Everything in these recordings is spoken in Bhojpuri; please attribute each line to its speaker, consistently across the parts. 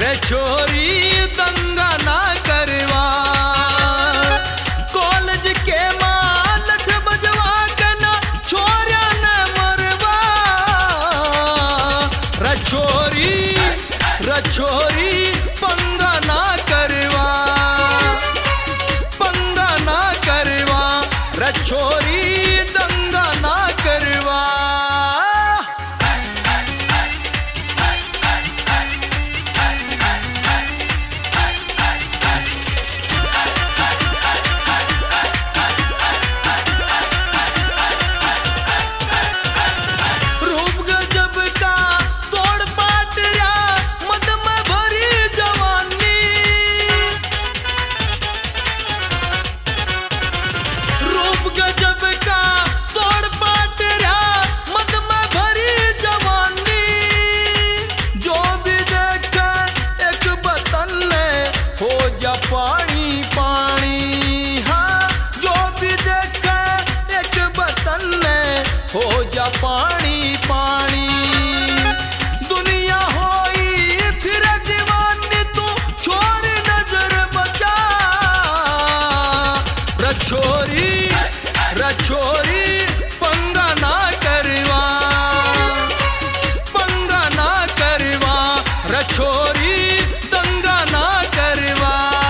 Speaker 1: रे छोरी दंगा ना करवा, कॉलेज के माल लठ बजवा के ना छोरिया ने मरवा। रे छोरी पंगा ना करवा, पंगा ना करवा, रे छोरी दंगा ना करवा। पानी पानी हाँ, जो भी देखे एक बतन में हो जा पानी पानी। दुनिया होई फिर दीवानी, तू छोरी नजर बचा। रे छोरी पंगा ना करवा, पंगा ना करवा, रे छोरी दंगा ना करवा।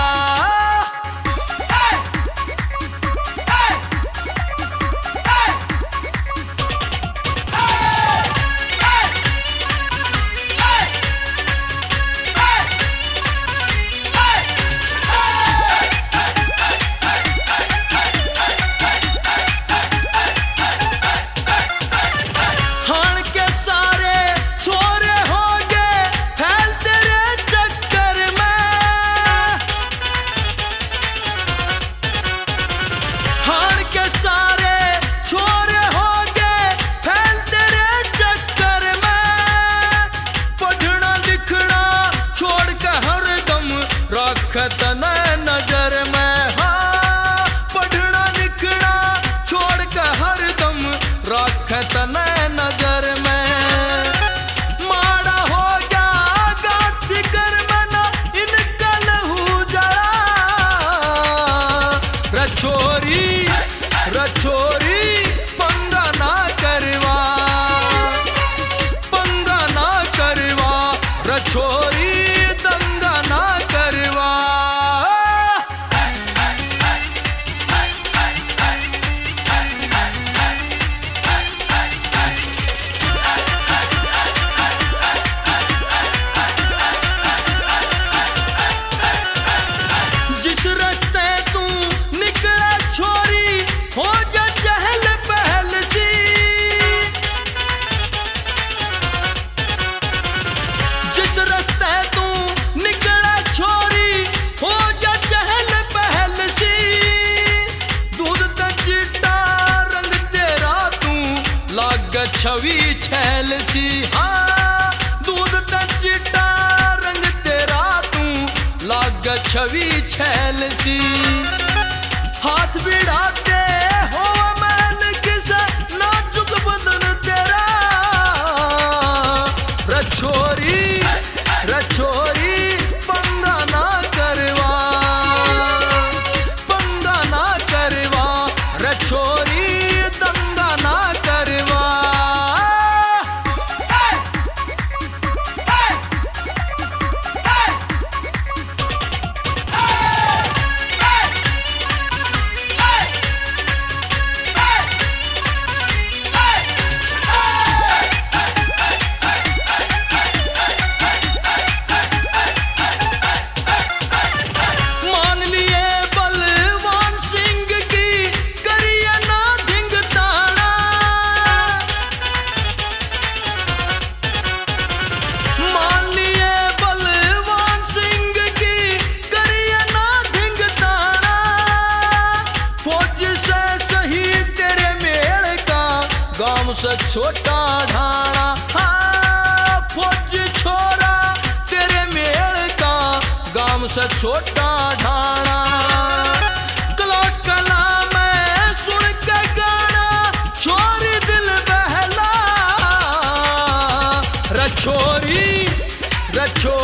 Speaker 1: तन नजर में हाँ, पढ़ना लिखना छोड़ के हरदम रख तन नजर में। माड़ा हो जा गात फिकर में ना इनका लहू जरा। रे छोरी पंगा ना करवा, पंगा ना करवा, रे छोरी दंगा ना करवा। जिस रास्ते तू निकला छोरी हो जा चहल पहल सी। जिस रास्ते तू निकला छोरी हो जा चहल पहल सी। दूध का चिट्टा रंग तेरा तू लाग छवि छैल सी हाँ, दूध का चिट्टा रंग तेरा तू लाग छवि छैल सी। हाथ बिड़ाते हो महल किसा नाजुक बदन तेरा। रे छोरी पंगा ना करवा, पंगा ना करवा, रे छोरी दंगा ना करवा। से छोटा ढाणा हाँ, फौज छोरा तेरे मेल का गांव से छोटा ढाणा। कलौट कला में सुन के गाना छोरी दिल बहला। रे छोरी